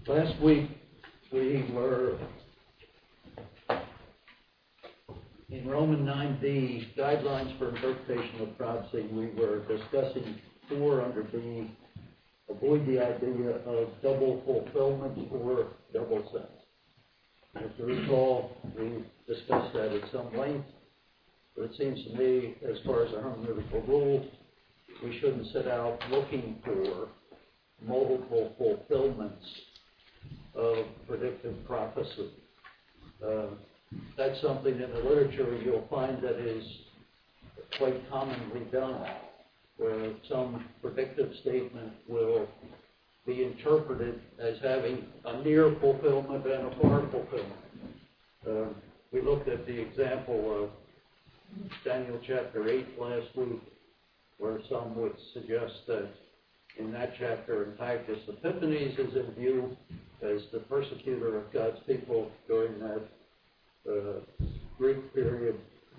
Last week we were in Roman 9b, Guidelines for Interpretation of Prophecy. We were discussing 4 under B, avoid the idea of double fulfillment or double sense. As you recall, we discussed that at some length, but it seems to me, as far as a hermeneutical rule, we shouldn't set out looking for multiple fulfillments of predictive prophecy. That's something in the literature you'll find that is quite commonly done, where some predictive statement will be interpreted as having a near fulfillment and a far fulfillment. We looked at the example of Daniel chapter 8 last week, where some would suggest that in that chapter Antiochus Epiphanes is in view as the persecutor of God's people during that Greek period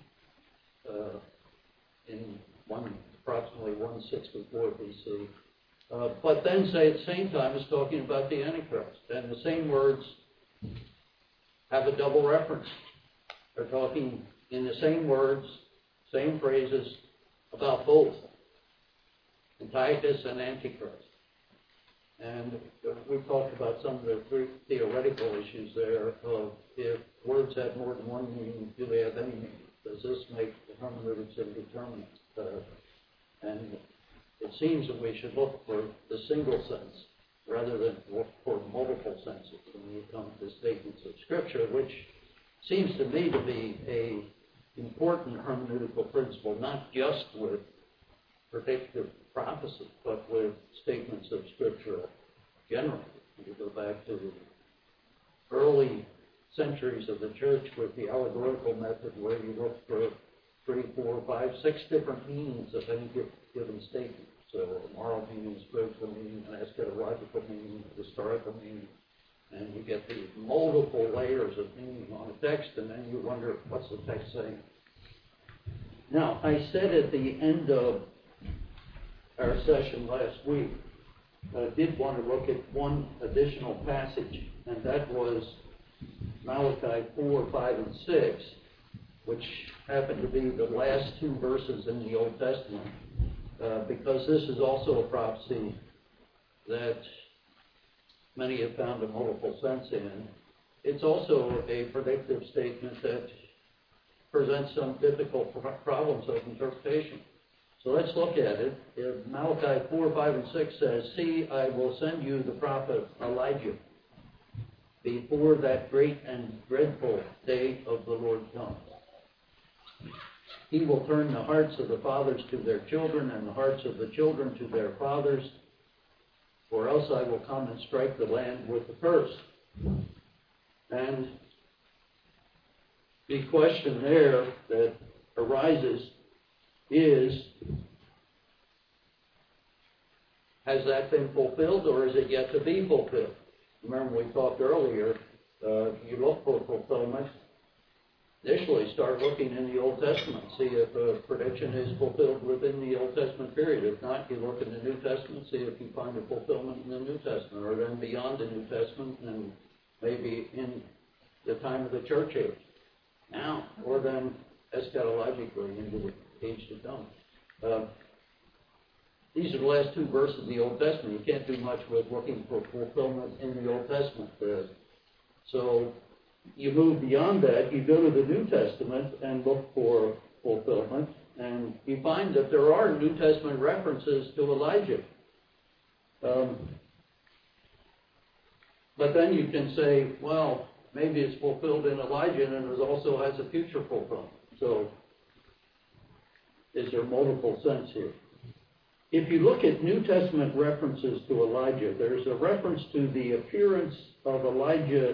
in approximately 164 BC. But then say at the same time is talking about the Antichrist. And the same words have a double reference. They're talking in the same words, same phrases about both Antiochus and Antichrist. And we've talked about some of the theoretical issues there of if words have more than one meaning, do they have any meaning? Does this make the hermeneutics indeterminate? And it seems that we should look for the single sense rather than look for multiple senses when you come to statements of Scripture, which seems to me to be an important hermeneutical principle, not just with predictive prophecy, but with statements of Scripture generally. You go back to the early centuries of the church with the allegorical method, where you look for 3, 4, 5, 6 different meanings of any given statement. So a moral meaning, a spiritual meaning, an eschatological meaning, a historical meaning, and you get these multiple layers of meaning on a text, and then you wonder, what's the text saying? Now, I said at the end of our session last week, I did want to look at one additional passage, and that was Malachi 4, 5, and 6, which happen to be the last 2 verses in the Old Testament, because this is also a prophecy that many have found a multiple sense in. It's also a predictive statement that presents some difficult problems of interpretation. So let's look at it. Malachi 4, 5, and 6 says, "See, I will send you the prophet Elijah before that great and dreadful day of the Lord comes. He will turn the hearts of the fathers to their children and the hearts of the children to their fathers, or else I will come and strike the land with a curse." And the question there that arises is, has that been fulfilled, or is it yet to be fulfilled? Remember, we talked earlier, you look for fulfillment. Initially, start looking in the Old Testament, see if a prediction is fulfilled within the Old Testament period. If not, you look in the New Testament, see if you find a fulfillment in the New Testament, or then beyond the New Testament, and maybe in the time of the church age now, or then eschatologically into the age to come. These are the last 2 verses of the Old Testament. You can't do much with looking for fulfillment in the Old Testament. So you move beyond that, you go to the New Testament and look for fulfillment, and you find that there are New Testament references to Elijah. But then you can say, well, maybe it's fulfilled in Elijah and it also has a future fulfillment. So is there multiple sense here? If you look at New Testament references to Elijah, there's a reference to the appearance of Elijah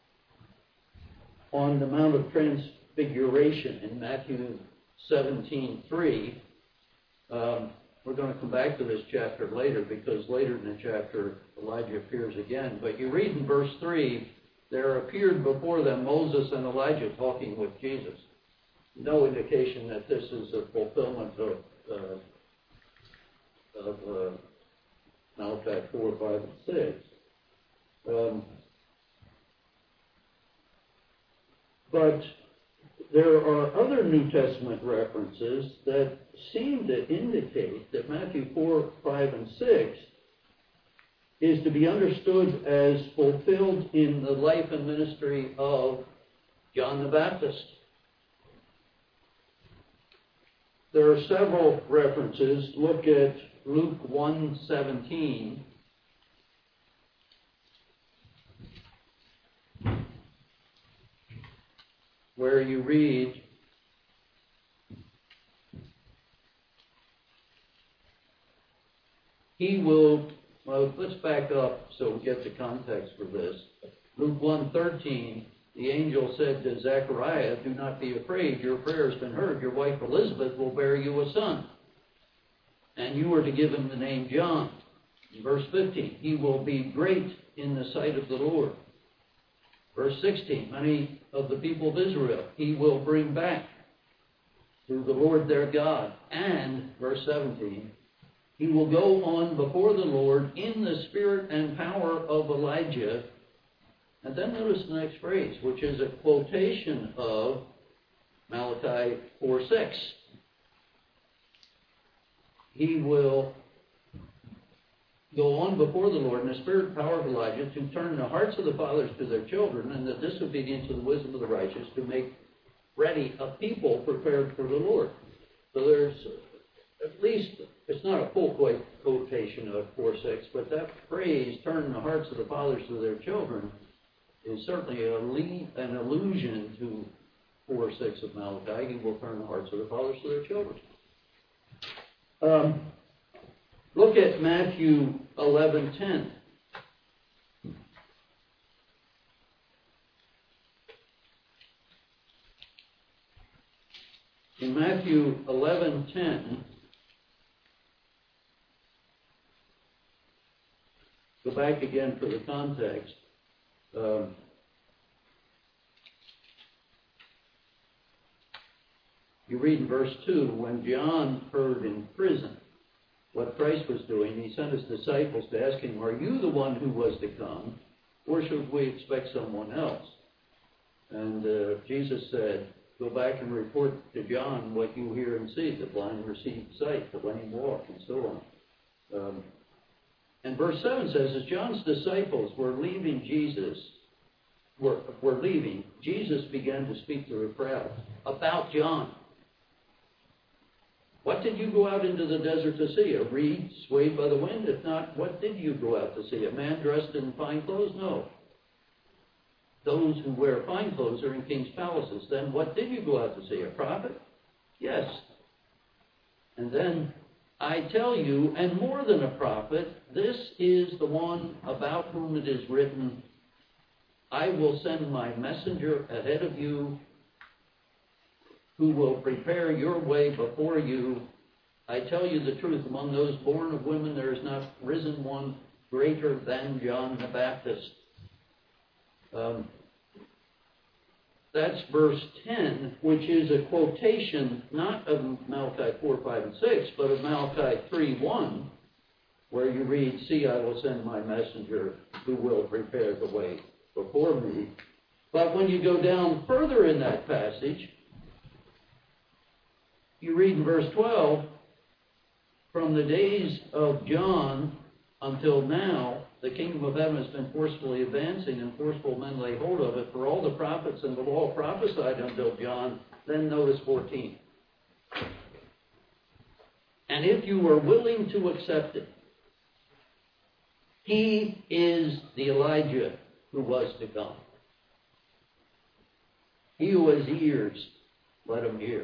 on the Mount of Transfiguration in Matthew 17:3. We're going to come back to this chapter later, because later in the chapter Elijah appears again. But you read in verse 3, there appeared before them Moses and Elijah talking with Jesus. No indication that this is a fulfillment of Malachi 4, 5, and 6. But there are other New Testament references that seem to indicate that Matthew 4, 5, and 6 is to be understood as fulfilled in the life and ministry of John the Baptist. There are several references. Look at Luke 1:17. Where you read, let's back up so we get the context for this. Luke 1:13, the angel said to Zechariah, "Do not be afraid, your prayer has been heard. Your wife Elizabeth will bear you a son, and you are to give him the name John." In verse 15, he will be great in the sight of the Lord. Verse 16, many of the people of Israel he will bring back to the Lord their God. And, verse 17, he will go on before the Lord in the spirit and power of Elijah. And then notice the next phrase, which is a quotation of Malachi 4:6. He will go on before the Lord in the spirit and power of Elijah to turn the hearts of the fathers to their children and the disobedient to the wisdom of the righteous, to make ready a people prepared for the Lord. So there's at least, it's not a full quotation of 4:6, but that phrase, turn the hearts of the fathers to their children, is certainly an allusion to 4:6 of Malachi. He will turn the hearts of the fathers to their children. Look at Matthew 11:10. In Matthew 11:10, go back again for the context. You read in verse 2, when John heard in prison what Christ was doing, he sent his disciples to ask him, "Are you the one who was to come, or should we expect someone else?" And Jesus said, "Go back and report to John what you hear and see. The blind receive sight, the lame walk," and so on. And verse 7 says, as John's disciples were leaving Jesus began to speak to the crowd about John. What did you go out into the desert to see? A reed swayed by the wind? If not, what did you go out to see? A man dressed in fine clothes? No. Those who wear fine clothes are in king's palaces. Then what did you go out to see? A prophet? Yes. And then, I tell you, and more than a prophet, this is the one about whom it is written, I will send my messenger ahead of you, who will prepare your way before you. I tell you the truth, among those born of women there is not risen one greater than John the Baptist. That's verse 10, which is a quotation not of Malachi 4, 5, and 6, but of Malachi 3:1, where you read, see, I will send my messenger who will prepare the way before me. But when you go down further in that passage, you read in verse 12, from the days of John until now, the kingdom of heaven has been forcefully advancing, and forceful men lay hold of it. For all the prophets and the law prophesied until John. Then notice 14. And if you are willing to accept it, he is the Elijah who was to come. He who has ears, let him hear.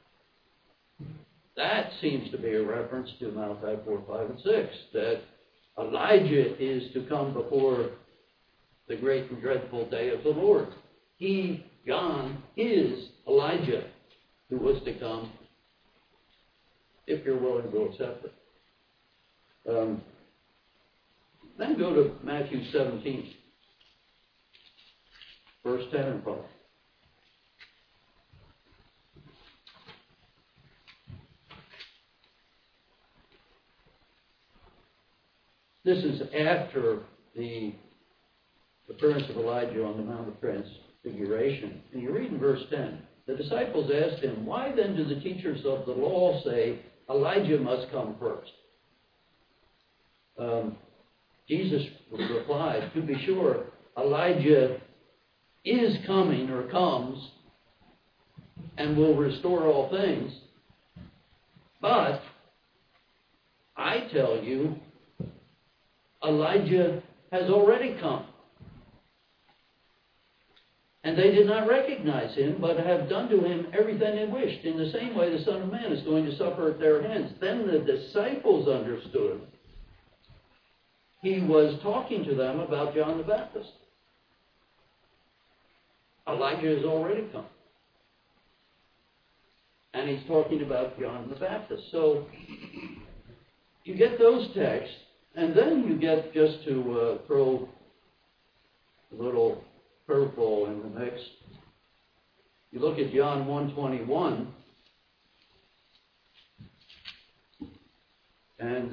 That seems to be a reference to Malachi 4, 5, and 6, that Elijah is to come before the great and dreadful day of the Lord. He, John, is Elijah who was to come, if you're willing to accept it. Then go to Matthew 17, verse 10 and following. This is after the appearance of Elijah on the Mount of Transfiguration. And you read in verse 10, the disciples asked him, why then do the teachers of the law say Elijah must come first? Jesus replied, to be sure, Elijah is coming or comes and will restore all things. But I tell you, Elijah has already come. And they did not recognize him, but have done to him everything they wished. In the same way, the Son of Man is going to suffer at their hands. Then the disciples understood he was talking to them about John the Baptist. Elijah has already come. And he's talking about John the Baptist. So you get those texts, and then you get, just to throw a little curveball in the mix, you look at John 1:21, and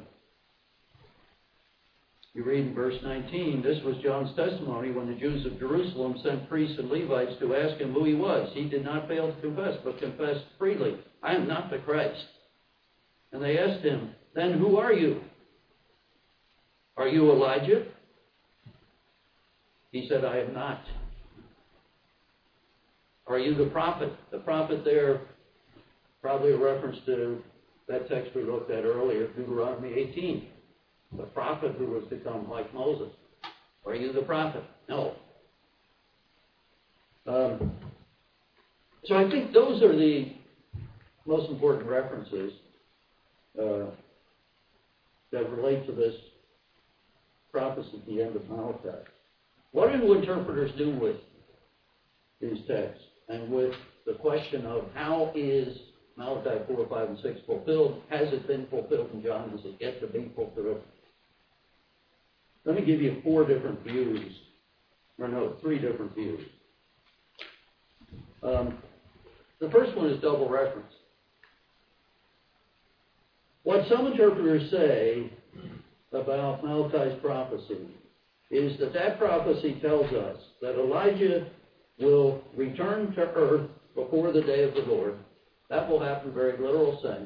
you read in verse 19, this was John's testimony when the Jews of Jerusalem sent priests and Levites to ask him who he was. He did not fail to confess, but confessed freely, I am not the Christ. And they asked him, then who are you? Are you Elijah? He said, I am not. Are you the prophet? The prophet there, probably a reference to that text we looked at earlier, Deuteronomy 18. The prophet who was to come like Moses. Are you the prophet? No. So I think those are the most important references that relate to this prophecy at the end of Malachi. What do interpreters do with these texts and with the question of how is Malachi 4, 5, and 6 fulfilled? Has it been fulfilled in John? Is it yet to be fulfilled? Let me give you three different views. The first one is double reference. What some interpreters say about Malachi's prophecy is that prophecy tells us that Elijah will return to earth before the day of the Lord. That will happen in a very literal sense.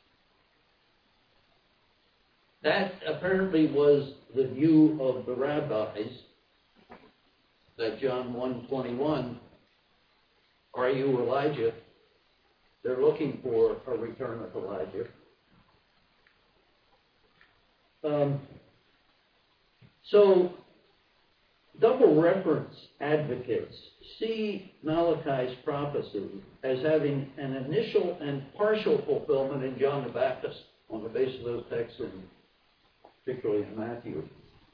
That apparently was the view of the rabbis, that John 1:21, are you Elijah? They're looking for a return of Elijah. So, double reference advocates see Malachi's prophecy as having an initial and partial fulfillment in John the Baptist on the basis of those texts, and particularly in Matthew.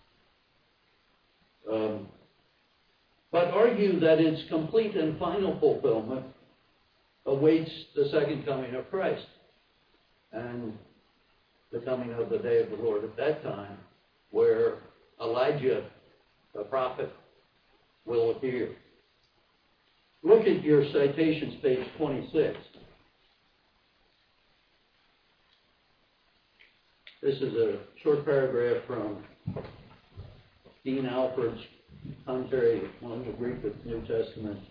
But argue that its complete and final fulfillment awaits the second coming of Christ and the coming of the day of the Lord at that time, where Elijah, the prophet, will appear. Look at your citations, page 26. This is a short paragraph from Dean Alford's commentary on the Greek of the New Testament.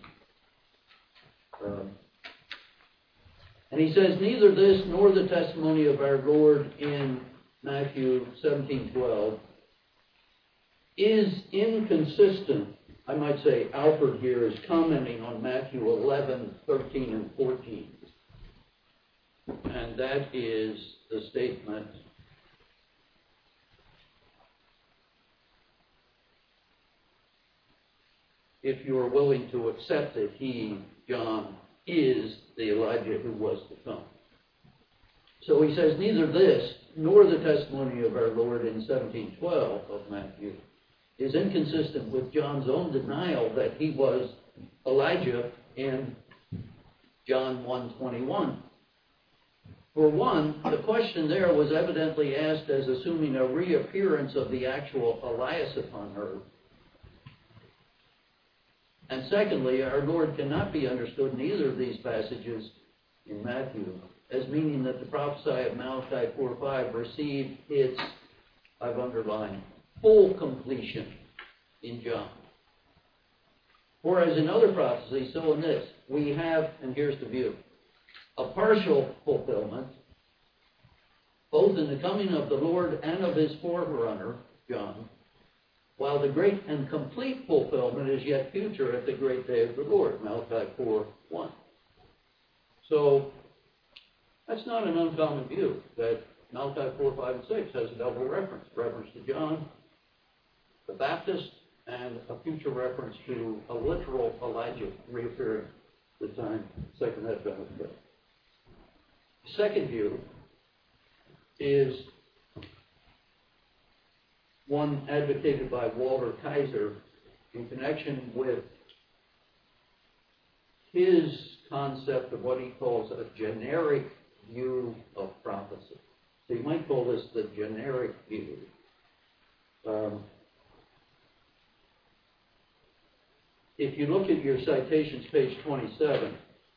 And he says, neither this nor the testimony of our Lord in Matthew 17:12 is inconsistent. I might say Alford here is commenting on Matthew 11:13 and 14. And that is the statement, if you are willing to accept it, he, John, is the Elijah who was to come. So he says, neither this nor the testimony of our Lord in 17:12 of Matthew is inconsistent with John's own denial that he was Elijah in John 1:21. For one, the question there was evidently asked as assuming a reappearance of the actual Elias upon earth. And secondly, our Lord cannot be understood in either of these passages in Matthew as meaning that the prophecy of Malachi 4:5 received its, I've underlined, full completion in John. Whereas in other prophecies, so in this, we have, and here's the view, a partial fulfillment, both in the coming of the Lord and of his forerunner, John, while the great and complete fulfillment is yet future at the great day of the Lord, Malachi 4:1. So that's not an uncommon view, that Malachi 4, 5, and 6 has a double reference to John the Baptist and a future reference to a literal Elijah reappearing the time second advent of Christ. The second view is one advocated by Walter Kaiser in connection with his concept of what he calls a generic view of prophecy. So you might call this the generic view. If you look at your citations, page 27,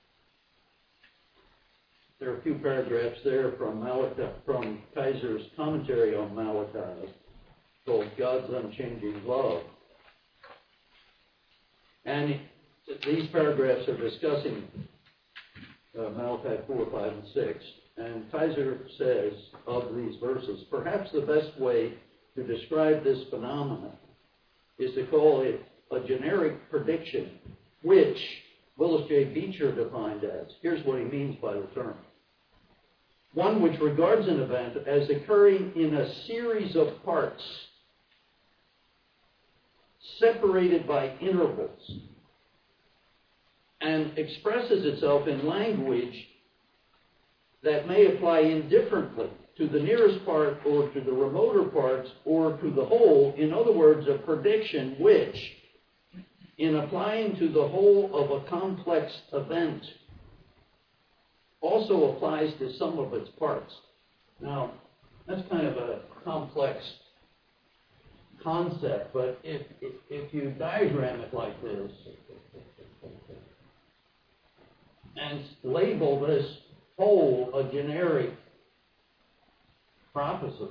there are a few paragraphs there from Kaiser's commentary on Malachi called God's Unchanging Love. And these paragraphs are discussing Malachi 4, 5, and 6. And Kaiser says of these verses, perhaps the best way to describe this phenomenon is to call it a generic prediction, which Willis J. Beecher defined as, here's what he means by the term, one which regards an event as occurring in a series of parts, separated by intervals, and expresses itself in language that may apply indifferently to the nearest part or to the remoter parts or to the whole. In other words, a prediction which, in applying to the whole of a complex event, also applies to some of its parts. Now, that's kind of a complex concept, but if you diagram it like this and label this whole a generic prophecy,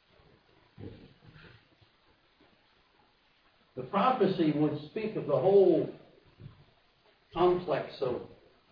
the prophecy would speak of the whole complex of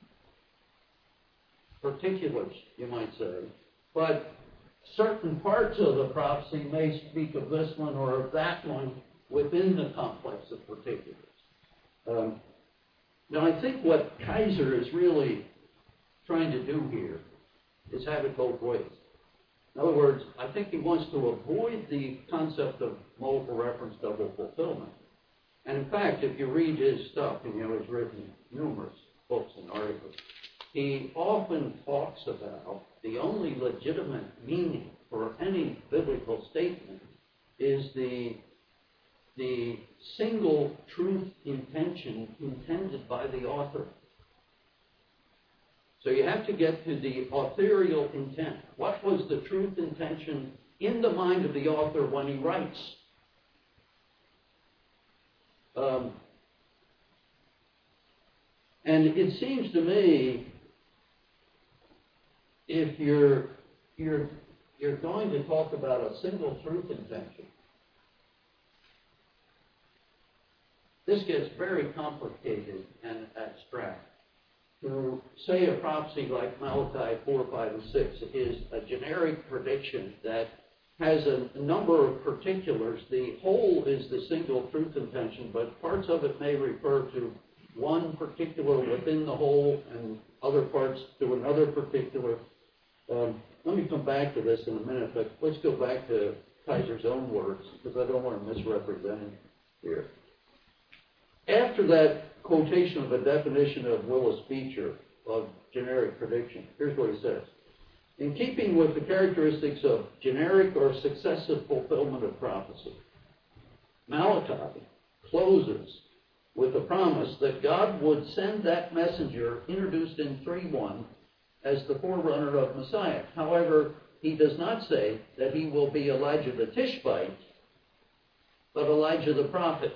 particulars, you might say, but certain parts of the prophecy may speak of this one or of that one within the complex of particulars. Now, I think what Kaiser is really trying to do here is have it both ways. In other words, I think he wants to avoid the concept of multiple reference double fulfillment. And in fact, if you read his stuff, and he's written numerous books and articles, he often talks about the only legitimate meaning for any biblical statement is the single truth intention intended by the author. So you have to get to the authorial intent. What was the truth intention in the mind of the author when he writes? And it seems to me, if you're going to talk about a single truth intention, this gets very complicated and abstract. To say a prophecy like Malachi 4, 5, and 6 is a generic prediction that has a number of particulars. The whole is the single truth intention, but parts of it may refer to one particular within the whole and other parts to another particular. Let me come back to this in a minute, but let's go back to Kaiser's own words, because I don't want to misrepresent him here. After that quotation of a definition of Willis Beecher of generic prediction, here's what he says. In keeping with the characteristics of generic or successive fulfillment of prophecy, Malachi closes with the promise that God would send that messenger introduced in 3:1 as the forerunner of Messiah. However, he does not say that he will be Elijah the Tishbite, but Elijah the prophet.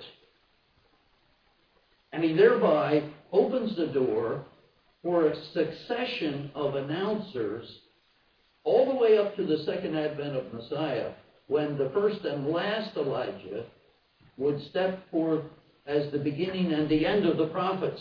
And he thereby opens the door for a succession of announcers all the way up to the second advent of Messiah, when the first and last Elijah would step forth as the beginning and the end of the prophets.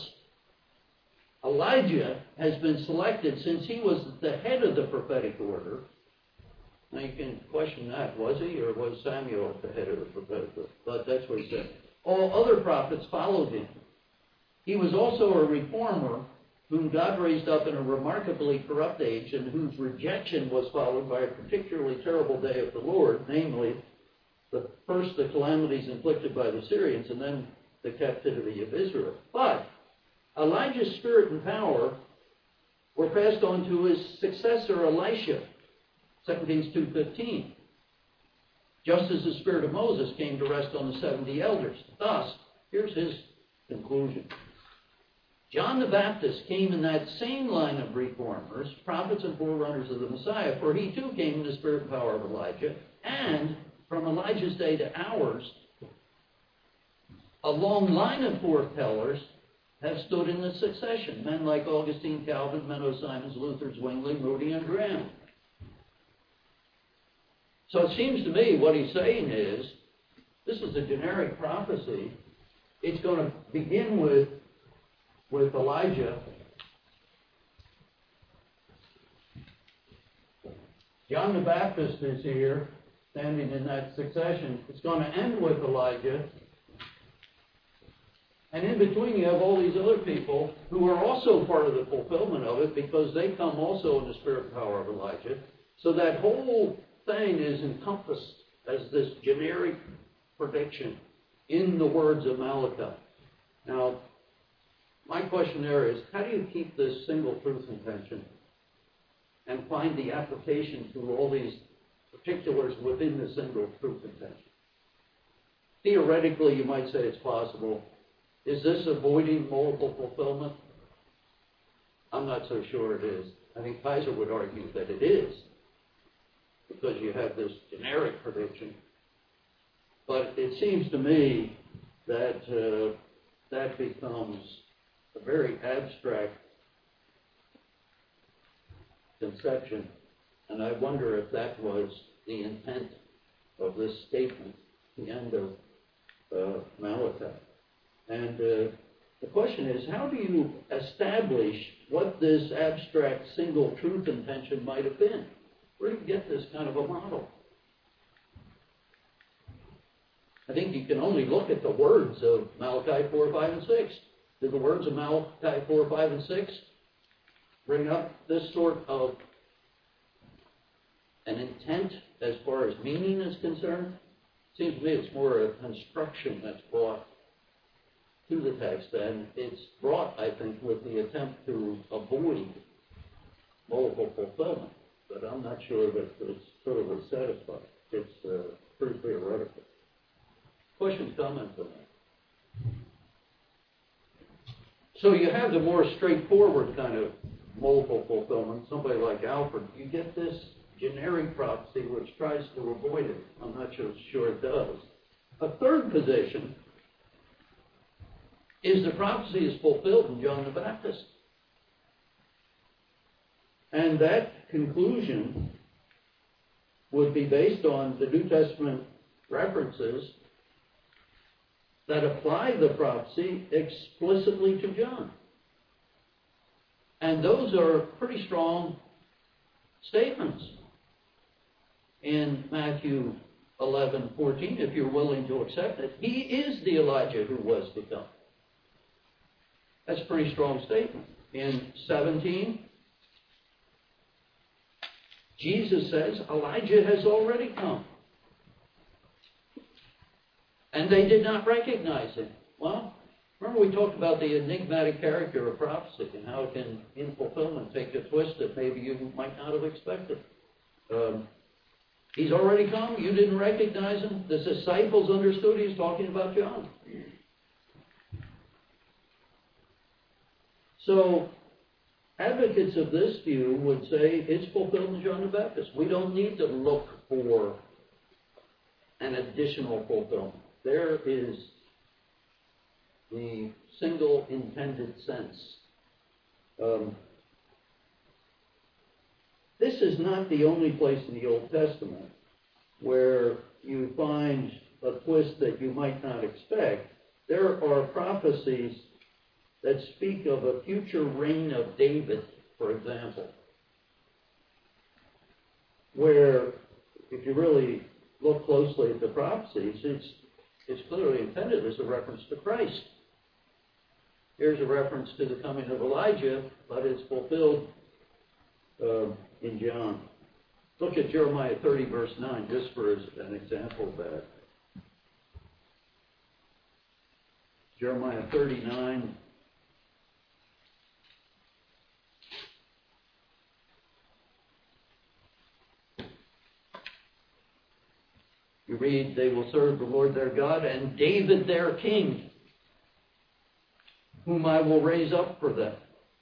Elijah has been selected since he was the head of the prophetic order. Now you can question that. Was he, or was Samuel the head of the prophetic order? But that's what he said. All other prophets followed him. He was also a reformer whom God raised up in a remarkably corrupt age, and whose rejection was followed by a particularly terrible day of the Lord, namely, first the calamities inflicted by the Syrians, and then the captivity of Israel. But Elijah's spirit and power were passed on to his successor, Elisha, 2 Kings 2:15. Just as the spirit of Moses came to rest on the 70 elders. Thus, here's his conclusion. John the Baptist came in that same line of reformers, prophets and forerunners of the Messiah, for he too came in the spirit and power of Elijah, and from Elijah's day to ours, a long line of foretellers have stood in the succession. Men like Augustine, Calvin, Menno Simons, Luther, Zwingli, Moody, and Graham. So it seems to me what he's saying is, this is a generic prophecy. It's going to begin with Elijah. John the Baptist is here, standing in that succession. It's going to end with Elijah. And in between you have all these other people who are also part of the fulfillment of it, because they come also in the spirit and power of Elijah. So that whole thing is encompassed as this generic prediction in the words of Malachi. Now, my question there is, how do you keep this single truth intention and find the application to all these particulars within the single truth intention? Theoretically, you might say it's possible. Is this avoiding multiple fulfillment? I'm not so sure it is. I think Kaiser would argue that it is, because you have this generic prediction. But it seems to me that that becomes a very abstract conception, and I wonder if that was the intent of this statement, the end of Malachi. And the question is, how do you establish what this abstract single truth intention might have been? Where do you get this kind of a model? I think you can only look at the words of Malachi 4, 5, and 6. Do the words of Malachi 4, 5, and 6 bring up this sort of an intent as far as meaning is concerned? Seems to me it's more a construction that's brought to the text, and it's brought, I think, with the attempt to avoid multiple fulfillment. But I'm not sure that it's totally satisfied. It's pretty theoretical. Questions, comments on that? So you have the more straightforward kind of multiple fulfillment. Somebody like Alfred, you get this generic prophecy which tries to avoid it. I'm not sure it does. A third position is the prophecy is fulfilled in John the Baptist. And that conclusion would be based on the New Testament references that apply the prophecy explicitly to John. And those are pretty strong statements in Matthew 11:14, if you're willing to accept it. He is the Elijah who was to come. That's a pretty strong statement. In 17, Jesus says, Elijah has already come. And they did not recognize him. Well, remember we talked about the enigmatic character of prophecy and how it can, in fulfillment, take a twist that maybe you might not have expected. He's already come. You didn't recognize him. The disciples understood he's talking about John. So, advocates of this view would say it's fulfilled in John the Baptist. We don't need to look for an additional fulfillment. There is the single intended sense. This is not the only place in the Old Testament where you find a twist that you might not expect, there are prophecies that speak of a future reign of David, for example, where if you really look closely at the prophecies, it's clearly intended as a reference to Christ. Here's a reference to the coming of Elijah, but it's fulfilled in John. Look at Jeremiah 30, verse 9, just for an example of that. Jeremiah 39. You read, they will serve the Lord their God and David their king, whom I will raise up for them.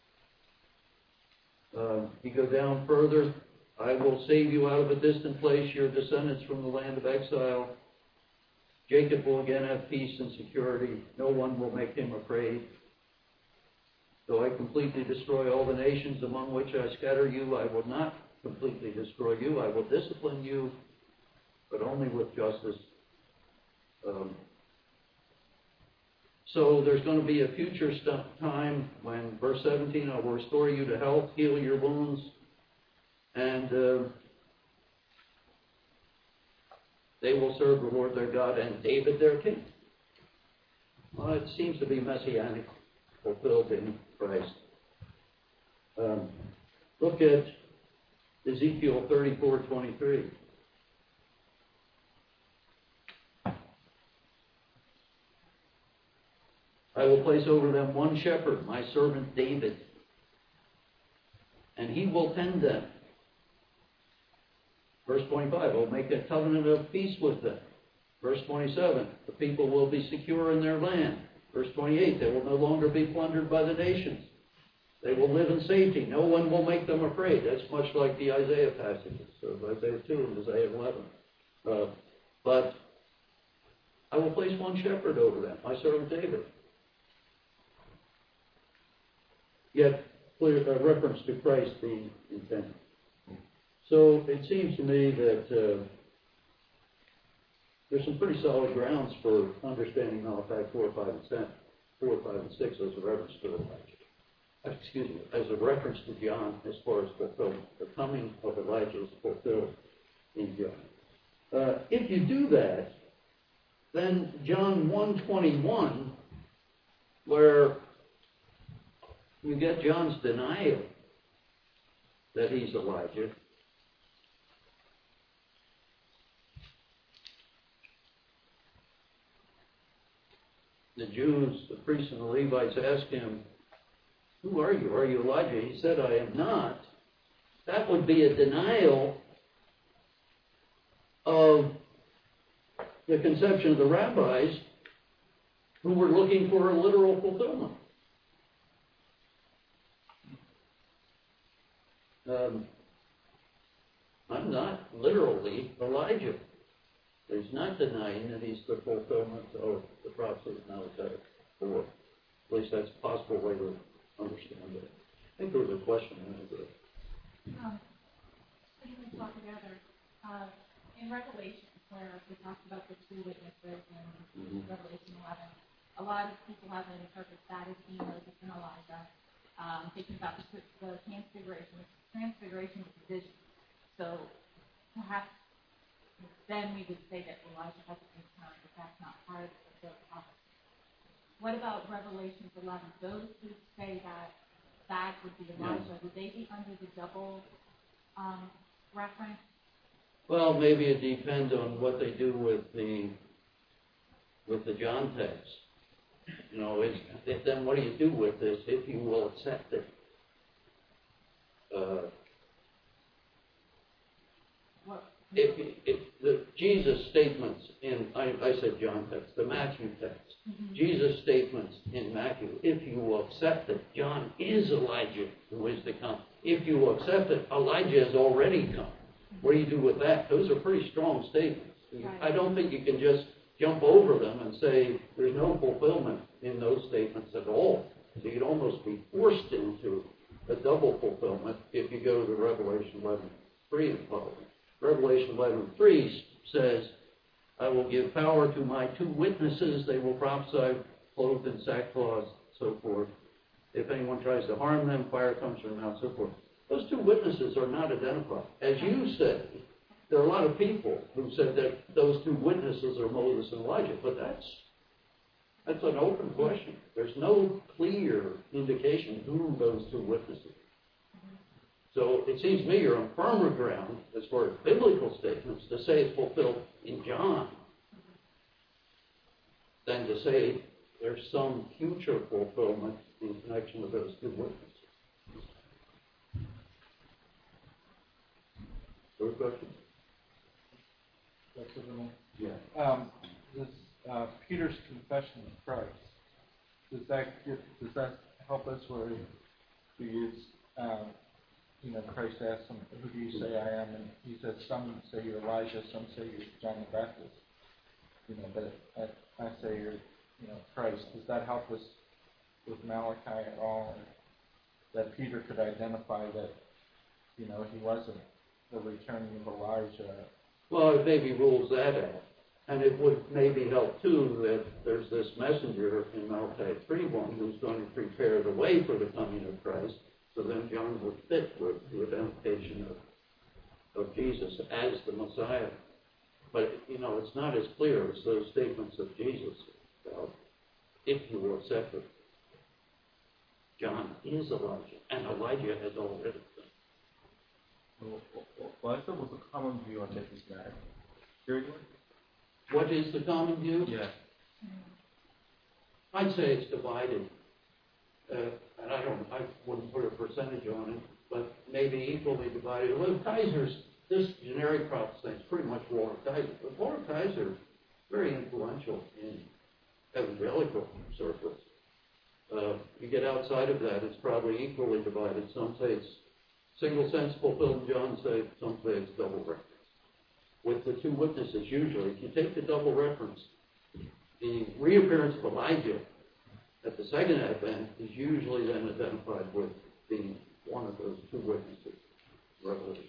You go down further, I will save you out of a distant place, your descendants from the land of exile. Jacob will again have peace and security. No one will make him afraid. Though I completely destroy all the nations among which I scatter you, I will not completely destroy you. I will discipline you, but only with justice. So there's going to be a future time when, verse 17, I will restore you to health, heal your wounds, and they will serve the Lord their God and David their king. Well, it seems to be messianic, fulfilled in Christ. Look at Ezekiel 34:23. I will place over them one shepherd, my servant David, and he will tend them. Verse 25, I will make a covenant of peace with them. Verse 27, the people will be secure in their land. Verse 28, they will no longer be plundered by the nations. They will live in safety. No one will make them afraid. That's much like the Isaiah passages of Isaiah 2 and Isaiah 11. But I will place one shepherd over them, my servant David. Yet, clear reference to Christ being intended. So it seems to me that there's some pretty solid grounds for understanding Malachi 4, 5, and 6 as a reference to Elijah. Excuse me, as a reference to John as far as fulfillment. The coming of Elijah is fulfilled in John. If you do that, then John 1:21, where you get John's denial that he's Elijah. The Jews, the priests and the Levites asked him, who are you? Are you Elijah? He said, I am not. That would be a denial of the conception of the rabbis who were looking for a literal fulfillment. I'm not literally Elijah. He's not denying that he's the fulfillment of the prophecy of Malachi 4. At least that's a possible way to understand it. I think there was a question in it. We can talk together. In Revelation, where we talked about the two witnesses in Revelation 11, a lot of people have interpreted that as being Moses and Elijah, thinking about the transfiguration. Transfiguration is a vision. So perhaps then we would say that Elijah hasn't returned, but that's not part of the prophecy. What about Revelation 11? Those who say that would be Elijah, would they be under the double reference? Well, maybe it depends on what they do with the John text. You know, then what do you do with this if you will accept it? If the Jesus statements in, I said John text, the Matthew text, Jesus statements in Matthew, if you will accept it, John is Elijah who is to come. If you will accept it, Elijah has already come. What do you do with that? Those are pretty strong statements. Right. I don't think you can just jump over them and say there's no fulfillment in those statements at all. So you'd almost be forced into a double fulfillment if you go to Revelation 11:3 and following. Revelation 11:3 says, I will give power to my 2 witnesses. They will prophesy, clothed in sackcloth, so forth. If anyone tries to harm them, fire comes from their mouth, so forth. Those 2 witnesses are not identified. As you said, there are a lot of people who said that those 2 witnesses are Moses and Elijah, but that's an open question. There's no clear indication who those 2 witnesses are. So it seems to me you're on firmer ground as far as biblical statements to say it's fulfilled in John than to say there's some future fulfillment in connection with those 2 witnesses. Other questions? Yeah. This Peter's confession of Christ. Does that help us where he is, Christ asked him, "Who do you say I am?" And he said, "Some say you're Elijah, some say you're John the Baptist. But I say you're, Christ." Does that help us with Malachi at all? Or that Peter could identify that, he wasn't the returning of Elijah? Well, it maybe rules that out. And it would maybe help, too, that there's this messenger in Malachi 3:1 who's going to prepare the way for the coming of Christ. So then John would fit with the identification of Jesus as the Messiah. But, it's not as clear as those statements of Jesus about, if you will accept it, John is Elijah, and Elijah has already come. Well, I thought it was a common view on this matter. Seriously? What is the common view? Yeah. I'd say it's divided. And I wouldn't put a percentage on it, but maybe equally divided. Well, this generic prophecy is pretty much Walter Kaiser. But Walter Kaiser is very influential in evangelical circles. You get outside of that, it's probably equally divided. Some say it's single sense fulfilled in John, some say it's double reference. With the 2 witnesses, usually, if you take the double reference, the reappearance of Elijah at the second advent is usually then identified with being one of those 2 witnesses. Revelation.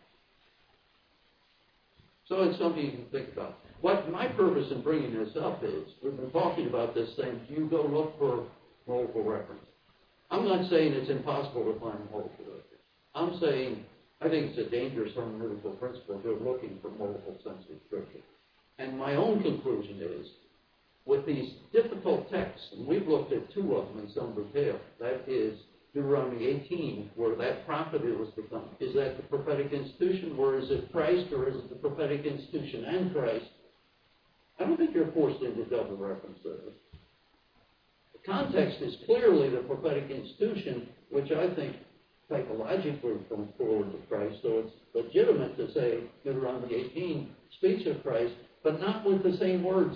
So it's something you can think about. What my purpose in bringing this up is, we've been talking about this thing, do you go look for multiple references? I'm not saying it's impossible to find multiple references. I'm saying I think it's a dangerous hermeneutical principle to go looking for multiple senses of Scripture. And my own conclusion is, with these difficult texts, and we've looked at 2 of them in some detail, that is Deuteronomy 18, where that prophet was to come. Is that the prophetic institution, or is it Christ, or is it the prophetic institution and Christ? I don't think you're forced into double reference there. The context is clearly the prophetic institution, which I think psychologically comes forward to Christ, so it's legitimate to say Deuteronomy 18 speaks of Christ, but not with the same words.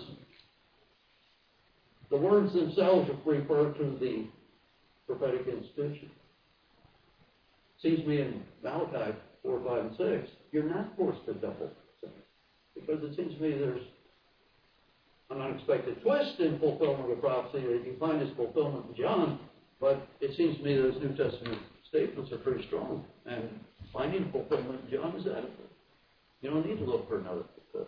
The words themselves refer to the prophetic institution. Seems to me in Malachi 4, 5, and 6, you're not forced to double, because it seems to me there's an unexpected twist in fulfillment of prophecy that you find as fulfillment in John, but it seems to me those New Testament statements are pretty strong, and finding fulfillment in John is adequate. You don't need to look for another fulfillment.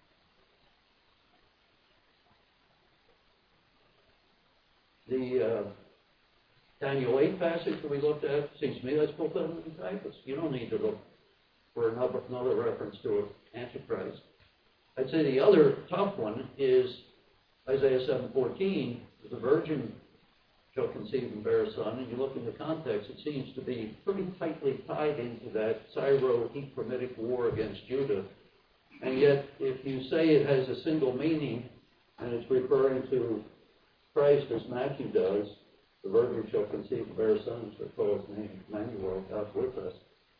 The Daniel 8 passage that we looked at, seems to me that's fulfillment in Titus. You don't need to look for another reference to an Antichrist. I'd say the other tough one is Isaiah 7:14, the virgin shall conceive and bear a son, and you look in the context, it seems to be pretty tightly tied into that Syro-Ephraimitic war against Judah. And yet, if you say it has a single meaning, and it's referring to Christ as Matthew does, the virgin shall conceive and bear a son, so call his name Emmanuel, God with us.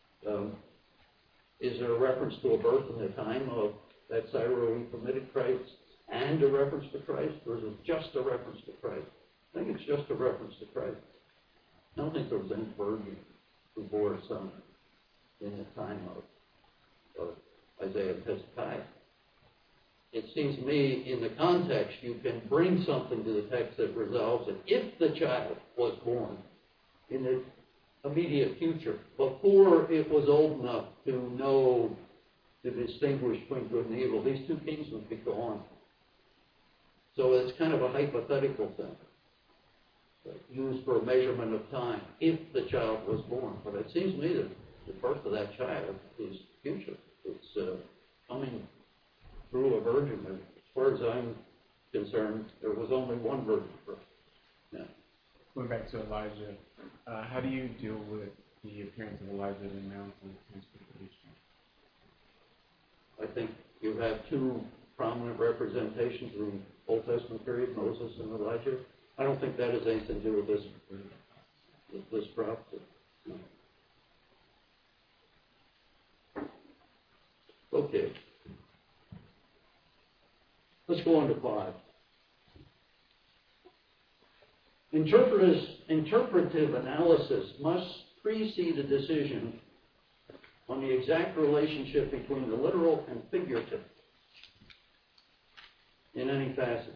Is there a reference to a birth in the time of that Syro-Ephraimitic Christ and a reference to Christ, or is it just a reference to Christ? I think it's just a reference to Christ. I don't think there was any virgin who bore a son in the time of Isaiah and Hezekiah. It seems to me, in the context, you can bring something to the text that resolves it. If the child was born in the immediate future, before it was old enough to know to distinguish between good and evil, these two kings would be gone. So it's kind of a hypothetical thing, used for a measurement of time, if the child was born. But it seems to me that the birth of that child is future. It's coming through a virgin. As far as I'm concerned, there was only one virgin birth. Yeah. Going back to Elijah, how do you deal with the appearance of Elijah in Mount Transfiguration? I think you have two prominent representations in the Old Testament period, Moses and Elijah. I don't think that has anything to do with this prophecy. No. Okay. Let's go on to 5. Interpretive analysis must precede a decision on the exact relationship between the literal and figurative in any passage.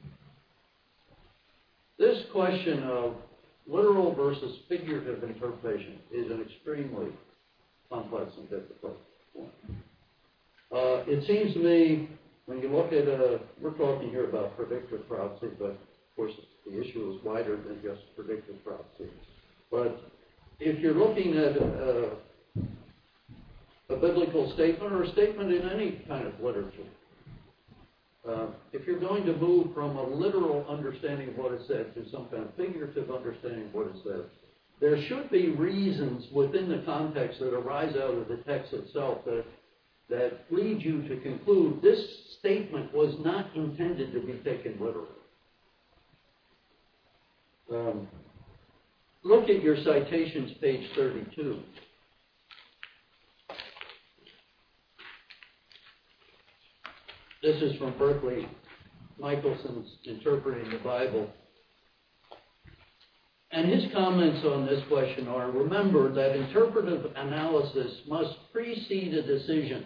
This question of literal versus figurative interpretation is an extremely complex and difficult one. It seems to me, when you look at, we're talking here about predictive prophecy, but of course the issue is wider than just predictive prophecy. But if you're looking at a biblical statement or a statement in any kind of literature, if you're going to move from a literal understanding of what it said to some kind of figurative understanding of what it said, there should be reasons within the context that arise out of the text itself that lead you to conclude this statement was not intended to be taken literally. Look at your citations, page 32. This is from Berkeley Michelson's Interpreting the Bible. And his comments on this question are, remember that interpretive analysis must precede a decision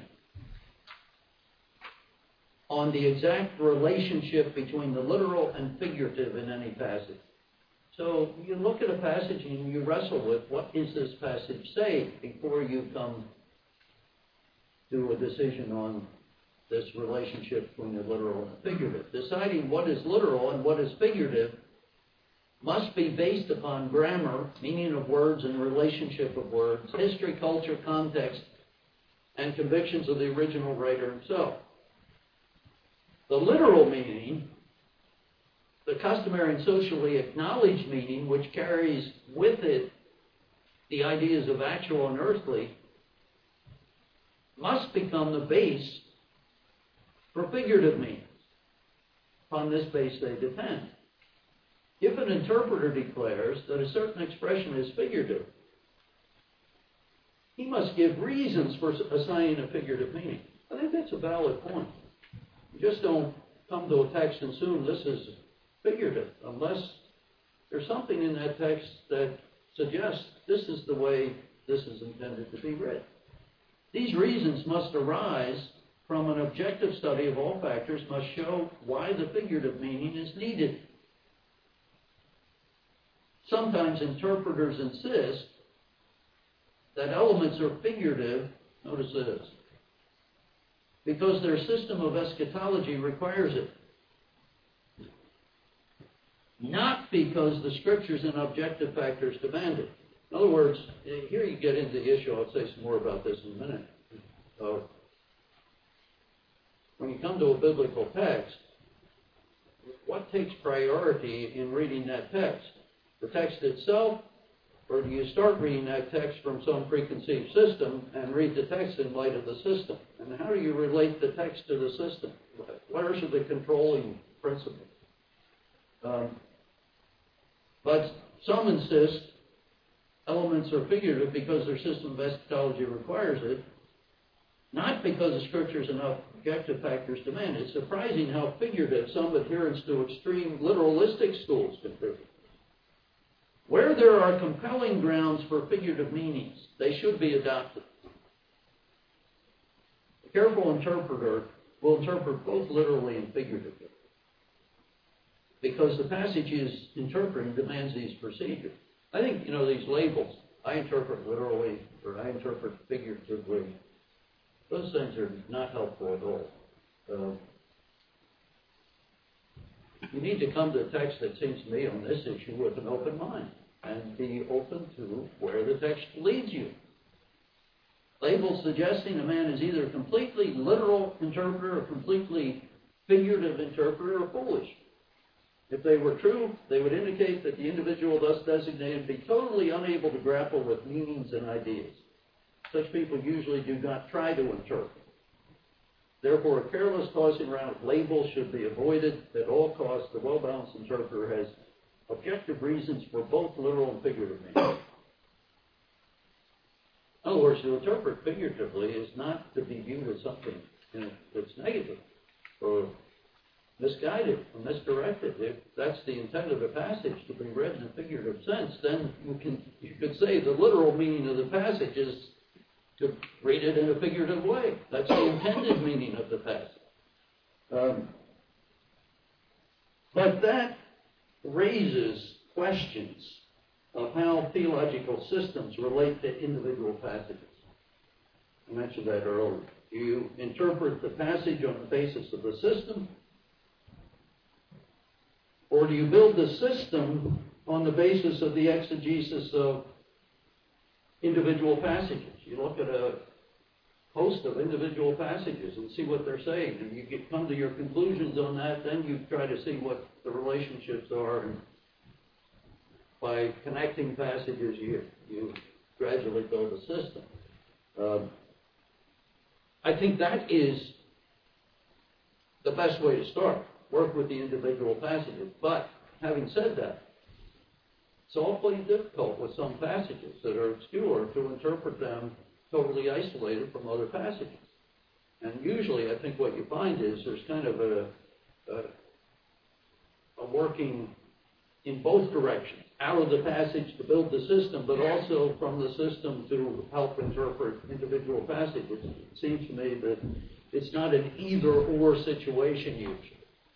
on the exact relationship between the literal and figurative in any passage. So you look at a passage and you wrestle with, what does this passage say, before you come to a decision on this relationship between the literal and the figurative. Deciding what is literal and what is figurative must be based upon grammar, meaning of words and relationship of words, history, culture, context, and convictions of the original writer himself. The literal meaning, the customary and socially acknowledged meaning, which carries with it the ideas of actual and earthly, must become the base for figurative meanings. Upon this base they depend. If an interpreter declares that a certain expression is figurative, he must give reasons for assigning a figurative meaning. I think that's a valid point. You just don't come to a text and assume this is figurative, unless there's something in that text that suggests this is the way this is intended to be read. These reasons must arise from an objective study of all factors, must show why the figurative meaning is needed. Sometimes interpreters insist that elements are figurative, notice this, because their system of eschatology requires it. Not because the scriptures and objective factors demand it. In other words, here you get into the issue, I'll say some more about this in a minute. When you come to a biblical text, what takes priority in reading that text? The text itself, or do you start reading that text from some preconceived system and read the text in light of the system? And how do you relate the text to the system? What are the controlling principles? But some insist elements are figurative because their system of eschatology requires it, not because the scriptures and objective factors demand it. It's surprising how figurative some adherents to extreme literalistic schools can be. Where there are compelling grounds for figurative meanings, they should be adopted. A careful interpreter will interpret both literally and figuratively, because the passage is interpreting demands these procedures. I think, these labels, I interpret literally or I interpret figuratively, Those things are not helpful at all. You need to come to a text that seems to me on this issue with an open mind and be open to where the text leads you. Labels suggesting a man is either a completely literal interpreter or completely figurative interpreter are foolish. If they were true, they would indicate that the individual thus designated be totally unable to grapple with meanings and ideas. Such people usually do not try to interpret. Therefore, a careless tossing around of labels should be avoided. At all costs, the well-balanced interpreter has objective reasons for both literal and figurative meaning. In other words, to interpret figuratively is not to be viewed as something that's negative or misguided or misdirected. If that's the intent of the passage, to be read in a figurative sense, then you could say the literal meaning of the passage is to read it in a figurative way. That's the intended meaning of the passage. But that raises questions of how theological systems relate to individual passages. I mentioned that earlier. Do you interpret the passage on the basis of the system? Or do you build the system on the basis of the exegesis of individual passages? You look at a host of individual passages and see what they're saying, and you come to your conclusions on that. Then you try to see what the relationships are, and by connecting passages, you gradually build a system. I think that is the best way to start. Work with the individual passages. But having said that, it's awfully difficult with some passages that are obscure to interpret them totally isolated from other passages. And usually I think what you find is there's kind of a working in both directions, out of the passage to build the system, but also from the system to help interpret individual passages. It seems to me that it's not an either-or situation usually.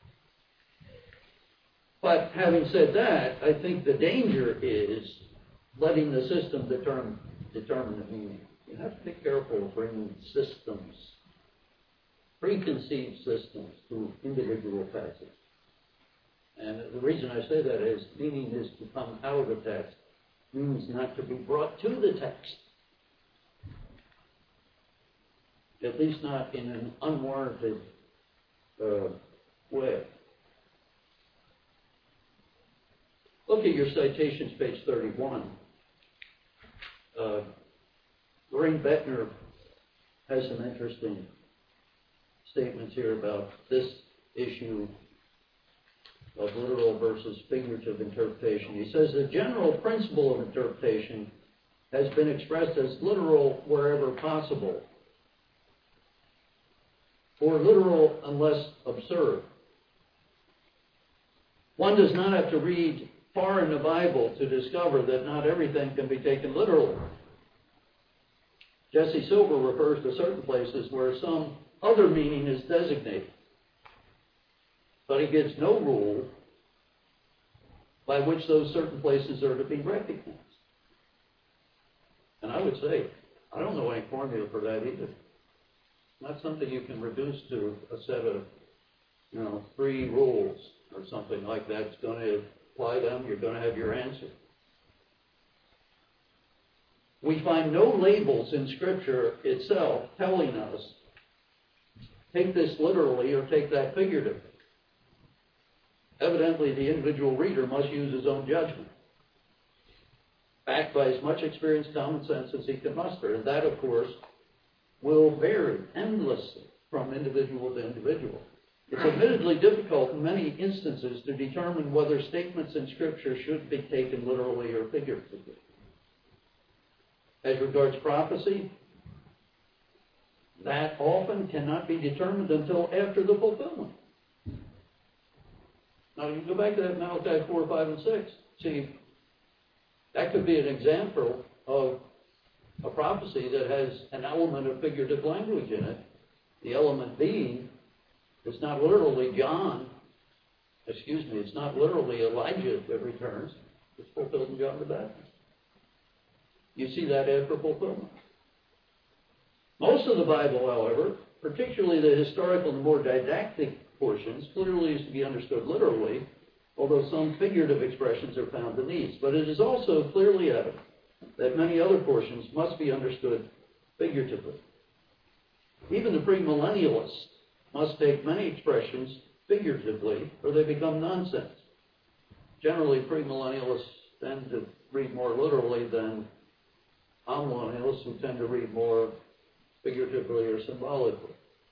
But having said that, I think the danger is letting the system determine the meaning. You have to be careful of bringing systems, preconceived systems, to individual passages. And the reason I say that is meaning is to come out of the text, means not to be brought to the text. At least not in an unwarranted way. Look at your citations, page 31. Lorraine Bettner has some interesting statements here about this issue of literal versus figurative interpretation. He says the general principle of interpretation has been expressed as literal wherever possible, or literal unless absurd. One does not have to read far in the Bible to discover that not everything can be taken literally. Jesse Silver refers to certain places where some other meaning is designated, but he gives no rule by which those certain places are to be recognized. And I would say, I don't know any formula for that either. Not something you can reduce to a set of, 3 rules or something like that. It's going to apply them, you're going to have your answer. We find no labels in Scripture itself telling us, take this literally or take that figuratively. Evidently, the individual reader must use his own judgment, backed by as much experience, common sense as he can muster. And that, of course, will vary endlessly from individual to individual. It's admittedly difficult in many instances to determine whether statements in Scripture should be taken literally or figuratively. As regards prophecy, that often cannot be determined until after the fulfillment. Now, you can go back to that Malachi 4, 5, and 6. See, that could be an example of a prophecy that has an element of figurative language in it. The element being, it's not literally it's not literally Elijah that returns. It's fulfilled in John the Baptist. You see that after fulfillment. Most of the Bible, however, particularly the historical and more didactic portions, clearly is to be understood literally, although some figurative expressions are found in these. But it is also clearly evident that many other portions must be understood figuratively. Even the premillennialists must take many expressions figuratively, or they become nonsense. Generally, premillennialists tend to read more literally than amillennialists, who tend to read more figuratively or symbolically.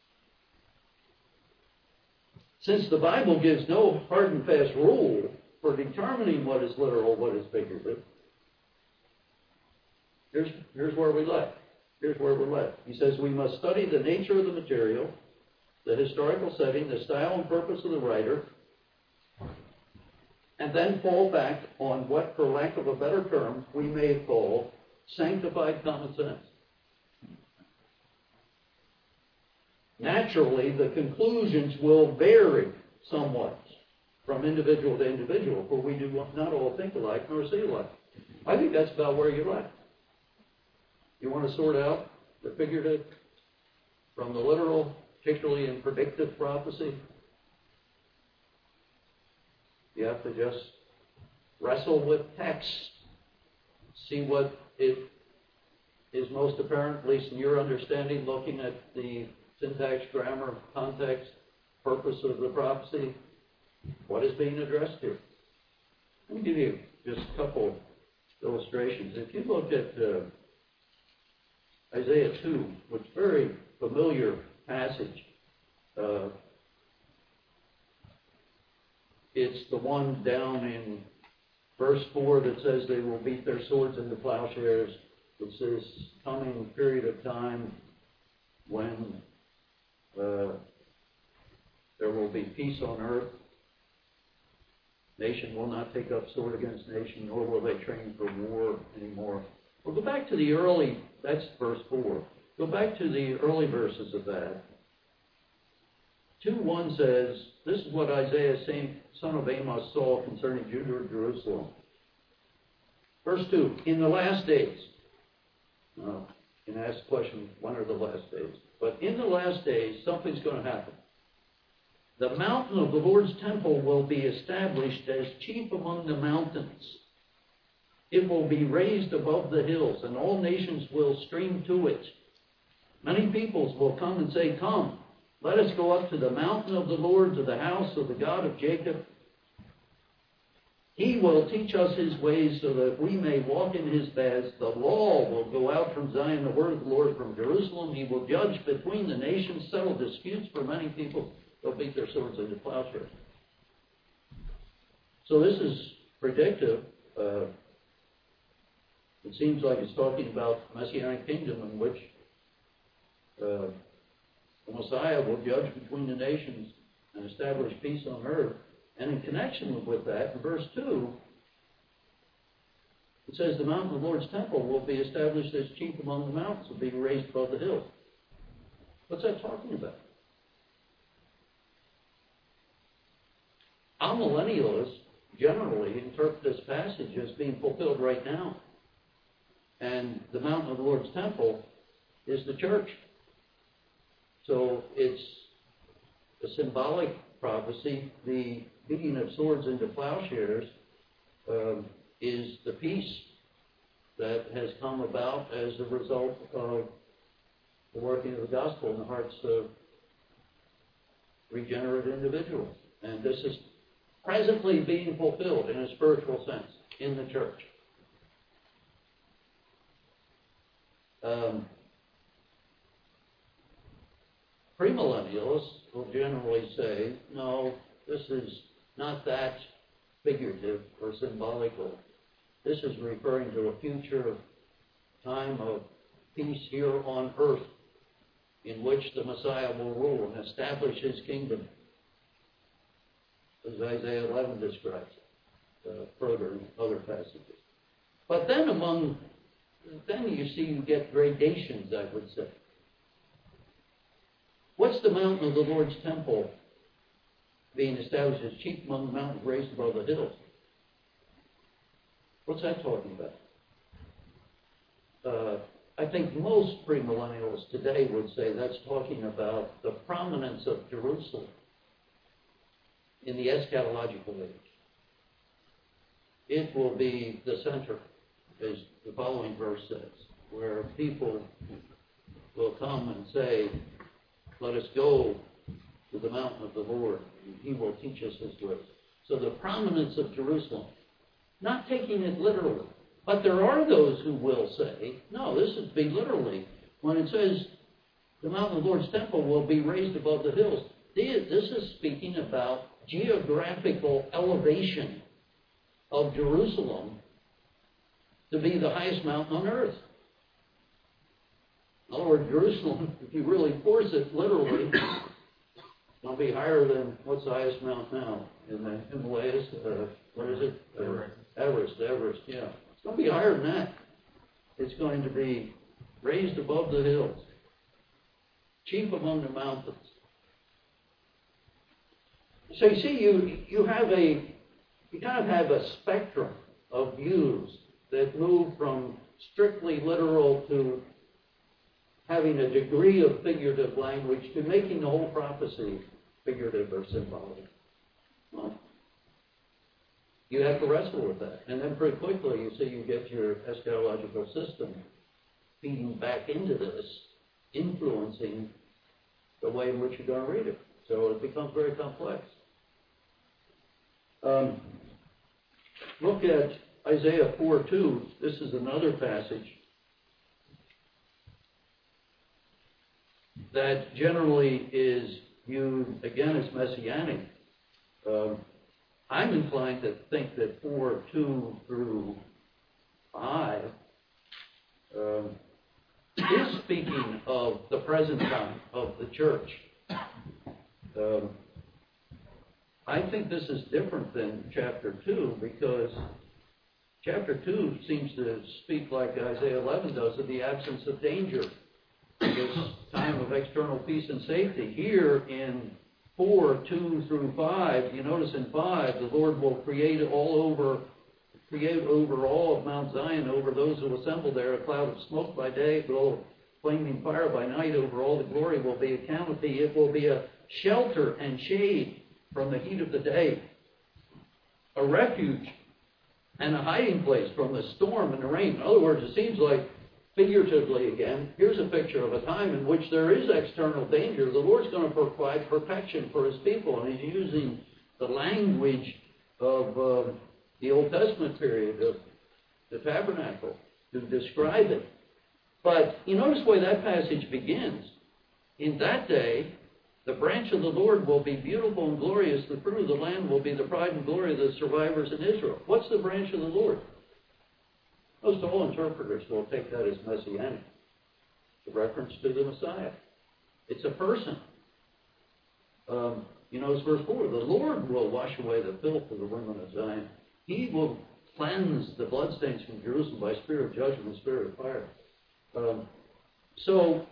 Since the Bible gives no hard and fast rule for determining what is literal, what is figurative, here's where we left. Here's where we're led. He says we must study the nature of the material, the historical setting, the style and purpose of the writer, and then fall back on what, for lack of a better term, we may call sanctified common sense. Naturally, the conclusions will vary somewhat from individual to individual, for we do not all think alike nor see alike. I think that's about where you're at. You want to sort out the figurative from the literal, particularly in predictive prophecy? You have to just wrestle with text, see what it is most apparent, at least in your understanding, looking at the syntax, grammar, context, purpose of the prophecy. What is being addressed here? Let me give you just a couple illustrations. If you look at Isaiah 2, which is a very familiar passage, it's the one down in verse 4 that says they will beat their swords into plowshares. It's this coming period of time when there will be peace on earth. Nation will not take up sword against nation, nor will they train for war anymore. Well, go back to the early, that's verse 4. Go back to the early verses of that. 2:1 says, this is what Isaiah, son of Amos, saw concerning Judah and Jerusalem. Verse 2, in the last days. You can ask the question, when are the last days? But in the last days, something's going to happen. The mountain of the Lord's temple will be established as chief among the mountains. It will be raised above the hills, and all nations will stream to it. Many peoples will come and say, come, let us go up to the mountain of the Lord, to the house of the God of Jacob. He will teach us his ways so that we may walk in his paths. The law will go out from Zion, the word of the Lord from Jerusalem. He will judge between the nations, settle disputes for many people. They'll beat their swords into plowshares. So this is predictive. It seems like it's talking about the Messianic kingdom in which the Messiah will judge between the nations and establish peace on earth. And in connection with that, in verse 2, it says the mountain of the Lord's temple will be established as chief among the mountains, will be raised above the hills. What's that talking about? Amillennialists generally interpret this passage as being fulfilled right now. And the mountain of the Lord's temple is the church. So it's a symbolic prophecy. The beating of swords into plowshares is the peace that has come about as a result of the working of the gospel in the hearts of regenerate individuals. And this is presently being fulfilled in a spiritual sense in the church. Premillennialists will generally say, no, this is not that figurative or symbolical. This is referring to a future time of peace here on earth in which the Messiah will rule and establish his kingdom, as Isaiah 11 describes it, further in other passages. But then you see you get gradations, I would say. What's the mountain of the Lord's temple being established as chief among the mountains raised above the hills? What's that talking about? I think most premillennials today would say that's talking about the prominence of Jerusalem in the eschatological age. It will be the center, as the following verse says, where people will come and say, let us go to the mountain of the Lord, and he will teach us his ways. So the prominence of Jerusalem, not taking it literally. But there are those who will say, no, this is be literally. When it says the mountain of the Lord's temple will be raised above the hills, this is speaking about geographical elevation of Jerusalem to be the highest mountain on earth. In other words, Jerusalem, if you really force it literally, will be higher than, what's the highest mountain now? In the Himalayas? What is it? Everest, yeah. It's going to be higher than that. It's going to be raised above the hills, chief among the mountains. So you see, you kind of have a spectrum of views that move from strictly literal to having a degree of figurative language to making the whole prophecy figurative or symbolic. Well, you have to wrestle with that. And then pretty quickly, you see, you get your eschatological system feeding back into this, influencing the way in which you're going to read it. So it becomes very complex. Look at Isaiah 4:2. This is another passage that generally is viewed, again, as messianic. I'm inclined to think that 4:2 through 5 is speaking of the present time of the church. I think this is different than chapter 2 because chapter 2 seems to speak like Isaiah 11 does of the absence of danger, this time of external peace and safety. Here in 4:2 through 5, you notice in 5, the Lord will create over all of Mount Zion, over those who assemble there, a cloud of smoke by day, a glow of flaming fire by night. Over all the glory will be a canopy. It will be a shelter and shade from the heat of the day, a refuge and a hiding place from the storm and the rain. In other words, it seems like, figuratively again, here's a picture of a time in which there is external danger. The Lord's going to provide protection for his people, and he's using the language of the Old Testament period of the tabernacle to describe it. But you notice the way that passage begins. In that day, the branch of the Lord will be beautiful and glorious. The fruit of the land will be the pride and glory of the survivors in Israel. What's the branch of the Lord? Most all interpreters will take that as messianic. It's a reference to the Messiah. It's a person. It's verse 4. The Lord will wash away the filth of the women of Zion. He will cleanse the bloodstains from Jerusalem by spirit of judgment and spirit of fire. So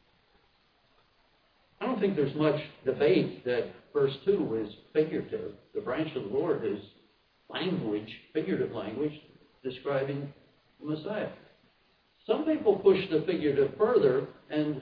I don't think there's much debate that verse 2 is figurative. The branch of the Lord is language, figurative language, describing the Messiah. Some people push the figurative further and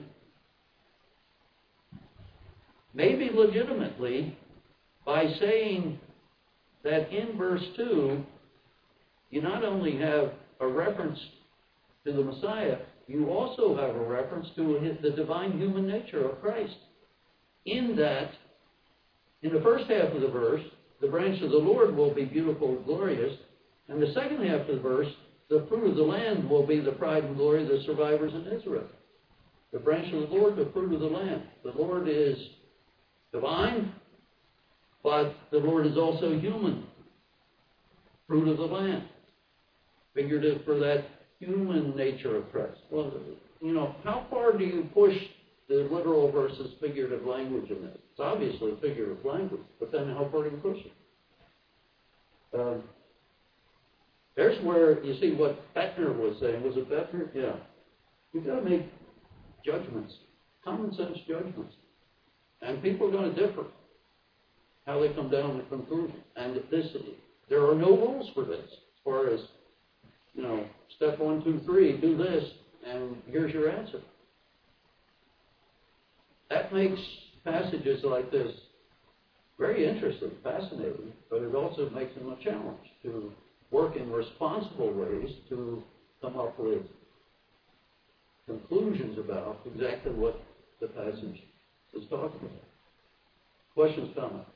maybe legitimately by saying that in verse 2, you not only have a reference to the Messiah, you also have a reference to the divine human nature of Christ. In that, in the first half of the verse, the branch of the Lord will be beautiful and glorious. And the second half of the verse, the fruit of the land will be the pride and glory of the survivors in Israel. The branch of the Lord, the fruit of the land. The Lord is divine, but the Lord is also human. Fruit of the land. Figurative for that human nature of Christ. Well, how far do you push the literal versus figurative language in this? It's obviously figurative language, but then how far do you push it? There's where you see what Bettner was saying. Was it Bettner? Yeah. You've got to make judgments, common sense judgments. And people are going to differ how they come down to the conclusion. And there are no rules for this as far as, step 1, 2, 3, do this. and here's your answer. That makes passages like this very interesting, fascinating, but it also makes them a challenge to work in responsible ways to come up with conclusions about exactly what the passage is talking about. Questions, comments?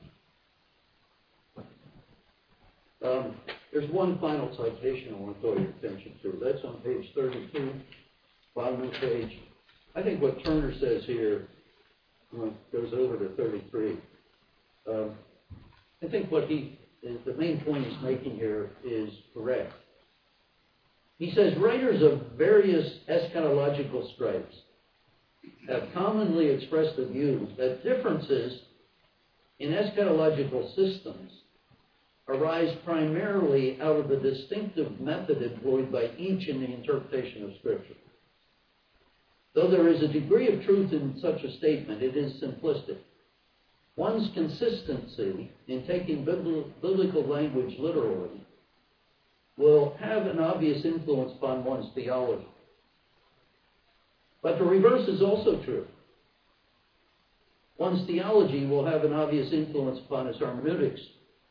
There's one final citation I want to draw your attention to. That's on page 32, bottom of the page. I think what Turner says here goes over to 33. I think the main point he's making here is correct. He says, writers of various eschatological stripes have commonly expressed the view that differences in eschatological systems arise primarily out of the distinctive method employed by each in the interpretation of Scripture. Though there is a degree of truth in such a statement, it is simplistic. One's consistency in taking biblical language literally will have an obvious influence upon one's theology. But the reverse is also true. One's theology will have an obvious influence upon his hermeneutics.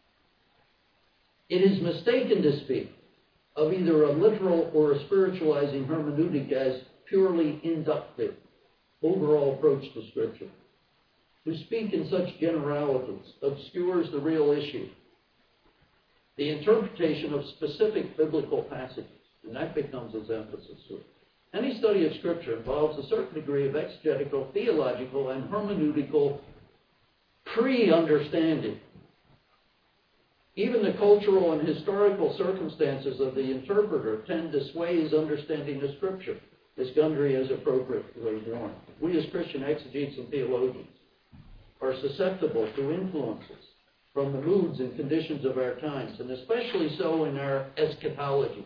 It is mistaken to speak of either a literal or a spiritualizing hermeneutic as purely inductive, overall approach to Scripture. To speak in such generalities obscures the real issue, the interpretation of specific biblical passages, and that becomes its emphasis. Any study of Scripture involves a certain degree of exegetical, theological, and hermeneutical pre-understanding. Even the cultural and historical circumstances of the interpreter tend to sway his understanding of Scripture, as Gundry has appropriately warned. We as Christian exegetes and theologians are susceptible to influences from the moods and conditions of our times, and especially so in our eschatologies.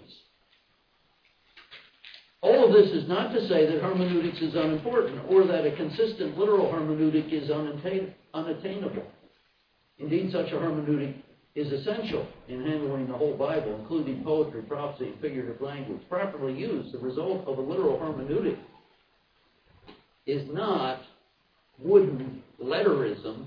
All of this is not to say that hermeneutics is unimportant or that a consistent literal hermeneutic is unattainable. Indeed, such a hermeneutic is essential in handling the whole Bible, including poetry, prophecy, and figurative language. Properly used, the result of a literal hermeneutic is not wooden letterism,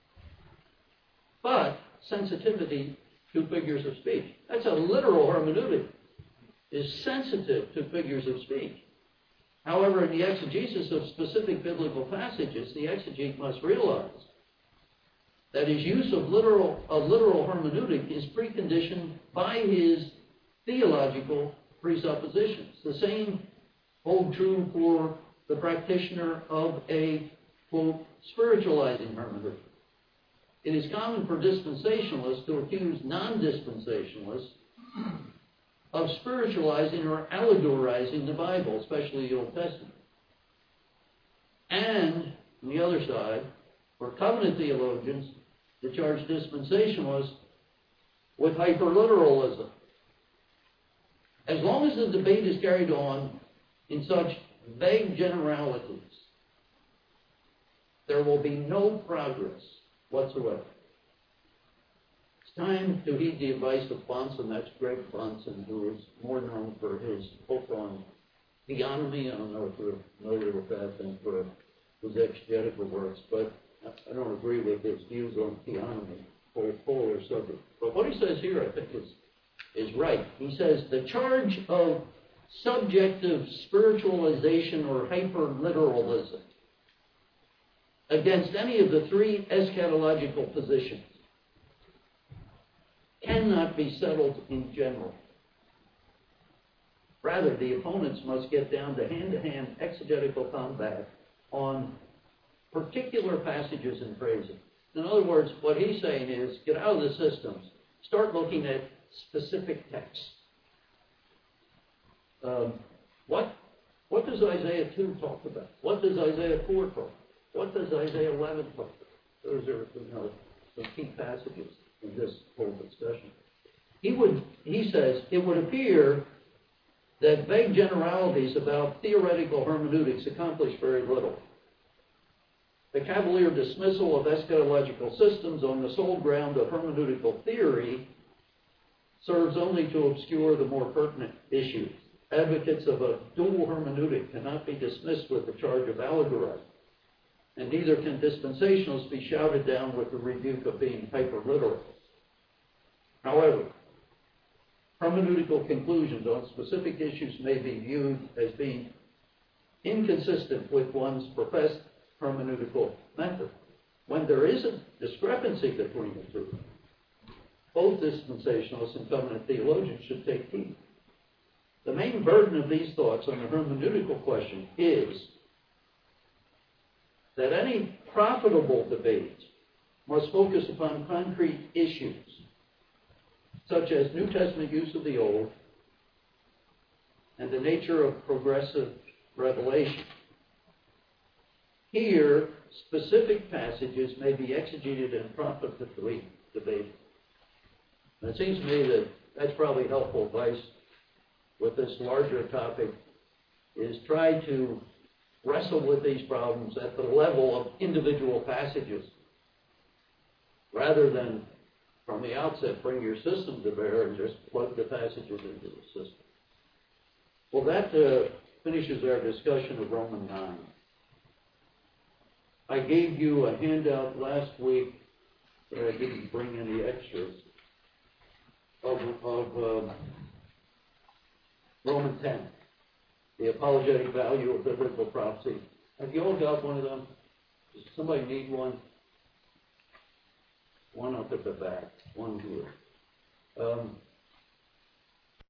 but sensitivity to figures of speech. That's a literal hermeneutic, is sensitive to figures of speech. However, in the exegesis of specific biblical passages, the exegete must realize that his use of literal hermeneutic is preconditioned by his theological presuppositions. The same holds true for the practitioner of a, quote, spiritualizing hermeneutic. It is common for dispensationalists to accuse non-dispensationalists of spiritualizing or allegorizing the Bible, especially the Old Testament. And, on the other side, for covenant theologians to charge dispensationalists with hyperliteralism. As long as the debate is carried on in such vague generalities, there will be no progress whatsoever. It's time to heed the advice of Bahnsen. That's Greg Bahnsen, who is more known for his book on theonomy. I don't know if you're familiar with that than for his exegetical works, but I don't agree with his views on theonomy or polar subject. But what he says here, I think, is right. He says the charge of subjective spiritualization or hyperliteralism against any of the three eschatological positions cannot be settled in general. Rather, the opponents must get down to hand-to-hand exegetical combat on particular passages and phrases. In other words, what he's saying is, get out of the systems. Start looking at specific texts. What does Isaiah 2 talk about? What does Isaiah 4 talk about? What does Isaiah 11 talk about? Those are some key passages in this whole discussion. He says, it would appear that vague generalities about theoretical hermeneutics accomplish very little. The cavalier dismissal of eschatological systems on the sole ground of hermeneutical theory serves only to obscure the more pertinent issues. Advocates of a dual hermeneutic cannot be dismissed with the charge of allegorizing, and neither can dispensationalists be shouted down with the rebuke of being hyperliteral. However, hermeneutical conclusions on specific issues may be viewed as being inconsistent with one's professed hermeneutical method. When there is a discrepancy between the two, both dispensationalists and covenant theologians should take heed. The main burden of these thoughts on the hermeneutical question is that any profitable debate must focus upon concrete issues, such as New Testament use of the Old and the nature of progressive revelation. Here, specific passages may be exegeted and profitably debated. And it seems to me that that's probably helpful advice with this larger topic, is try to wrestle with these problems at the level of individual passages, rather than from the outset bring your system to bear and just plug the passages into the system. Well, that finishes our discussion of Romans 9. I gave you a handout last week, but I didn't bring any extras, of Romans 10, the apologetic value of biblical prophecy. Have you all got one of them? Does somebody need one? One up at the back, one here.